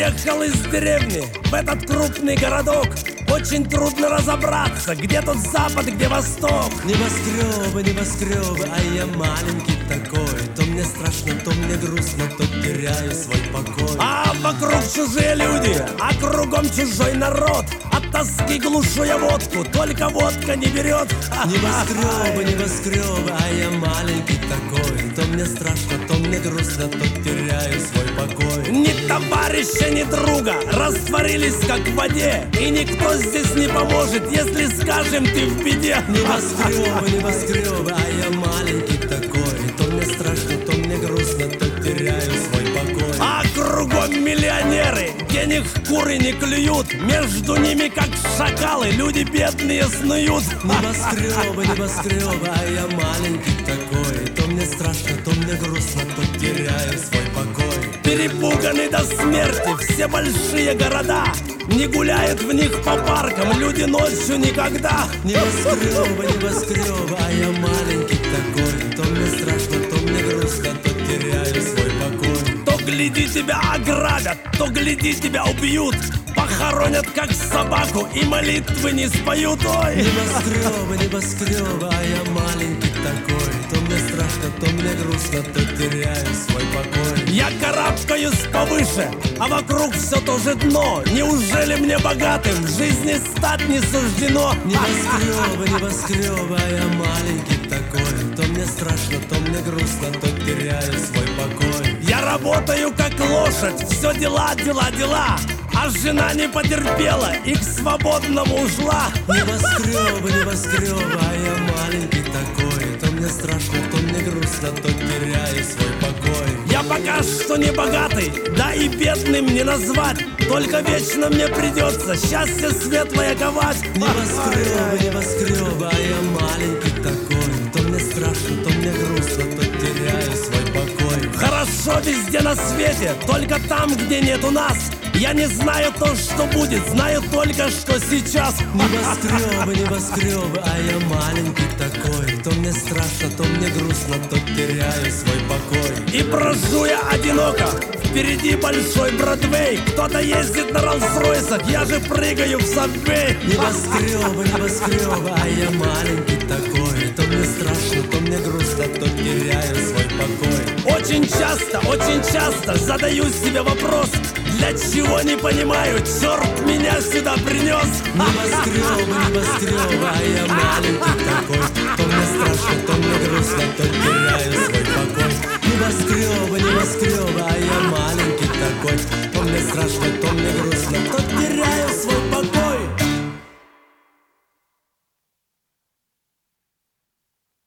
Приехал из деревни в этот крупный городок. Очень трудно разобраться, где тут запад, где восток. Небоскребы, небоскребы, а я маленький такой. То мне страшно, то мне грустно, то теряю свой покой. А вокруг чужие люди, а кругом чужой народ. От тоски глушу я водку, только водка не берет. Небоскребы, небоскребы, а я маленький такой. То мне страшно, то мне грустно, то теряю свой покой. Ни товарища, ни друга растворились как в воде. И никто здесь не поможет, если скажем, ты в беде. Небоскребы, небоскребы, а я маленький такой. То мне страшно, то мне грустно, то теряю свой покой. А кругом миллионеры, денег куры не клюют. Между ними, как шакалы, люди бедные снуют. Небоскребы, небоскребы, а я маленький такой. То мне страшно, то мне грустно, то теряю свой покой. Перепуганы до смерти все большие города. Не гуляют в них по паркам люди ночью никогда. Небоскребы, небоскребы, а я маленький такой. То мне страшно, то мне грустно, то теряю свой покой. То гляди тебя ограбят, то гляди тебя убьют. Похоронят как собаку и молитвы не споют. Ой! Небоскребы, небоскребы, а я маленький такой. То мне страшно, то мне грустно, то теряю свой покой. Я карабкаюсь повыше, а вокруг все то же дно. Неужели мне богатым в жизни стать не суждено? Небоскребы, небоскребы, а я маленький такой. То мне страшно, то мне грустно, то теряю свой покой. Я работаю как лошадь, все дела, дела, дела. А жена не потерпела и к свободному ушла. Небоскребы, небоскребы, а я маленький такой. То мне страшно, то мне грустно, то теряю свой покой. Я пока что не богатый, да и бедным не назвать. Только вечно мне придется счастье светлое ковать. Небоскребы, небоскребы, а я маленький такой. То мне страшно, то мне грустно, то теряю свой покой. Хорошо везде на свете, только там, где нету нас. Я не знаю то, что будет, знаю только, что сейчас. Небоскребы, небоскребы, а я маленький такой. То мне страшно, то мне грустно, то теряю свой покой. И брожу я одиноко, впереди большой Бродвей. Кто-то ездит на Роллс-Ройсах, я же прыгаю в Сабвей. Небоскребы, небоскребы, а я маленький такой. То мне страшно, то мне грустно, то теряю свой покой. Очень часто задаю себе вопрос: для чего не понимаю, черт меня сюда принес. Небоскребы, небоскребы, а я